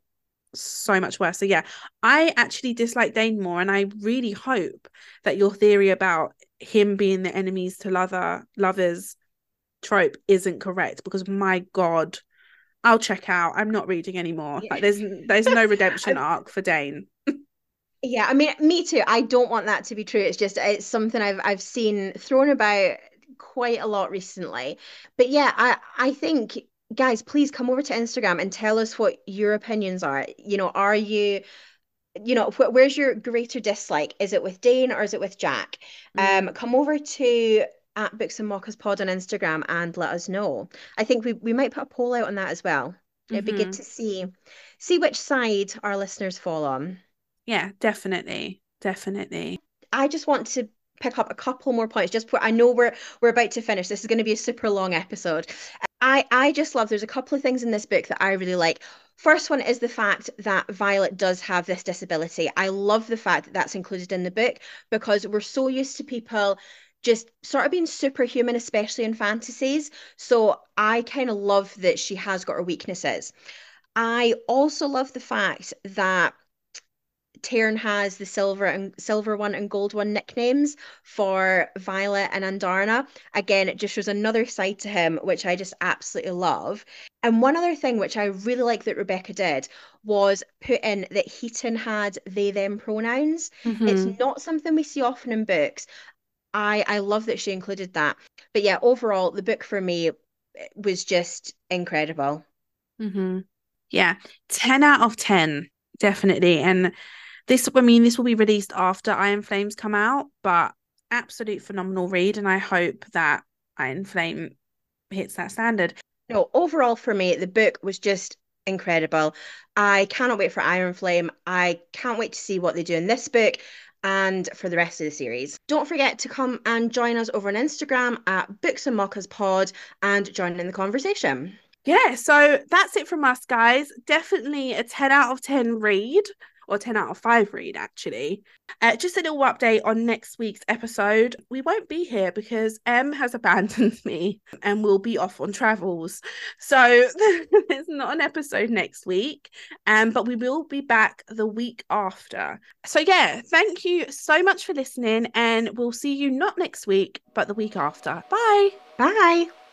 so much worse. So yeah, I actually dislike Dane more, and I really hope that your theory about him being the enemies to lover lovers trope isn't correct, because my God, I'll check out. I'm not reading anymore. Yeah. Like there's there's no redemption I, arc for Dane. yeah, I mean, me too. I don't want that to be true. It's just it's something I've I've seen thrown about quite a lot recently. But yeah, I I think guys, please come over to Instagram and tell us what your opinions are. You know, are you you know, wh where's your greater dislike? Is it with Dane or is it with Jack? Um, Mm. come over to at Books and Mockers Pod on Instagram and let us know. I think we we might put a poll out on that as well. It'd be good Mm-hmm. to see see which side our listeners fall on. Yeah, definitely. Definitely. I just want to pick up a couple more points. Just put, I know we're we're about to finish. This is going to be a super long episode. I I just love. There's a couple of things in this book that I really like. First one is the fact that Violet does have this disability. I love the fact that that's included in the book because we're so used to people just sort of being superhuman, especially in fantasies. So I kind of love that she has got her weaknesses. I also love the fact that Tairn has the silver and silver one and gold one nicknames for Violet and Andarna. Again, it just shows another side to him, which I just absolutely love. And one other thing which I really like that Rebecca did was put in that Heaton had they them pronouns. It's Mm-hmm. not something we see often in books. I I love that she included that. But yeah, overall, the book for me was just incredible. Mm-hmm. Yeah. ten out of ten, definitely. And this, I mean, this will be released after Iron Flames come out, but absolute phenomenal read. And I hope that Iron Flame hits that standard. No, overall for me, the book was just incredible. I cannot wait for Iron Flame. I can't wait to see what they do in this book and for the rest of the series. Don't forget to come and join us over on Instagram at Books and Mockers Pod and join in the conversation. Yeah, so that's it from us, guys. Definitely a ten out of ten read, or ten out of five read, actually. Uh, just a little update on next week's episode. We won't be here because Em has abandoned me and will be off on travels. So there's not an episode next week, um, but we will be back the week after. So yeah, thank you so much for listening, and we'll see you not next week, but the week after. Bye. Bye.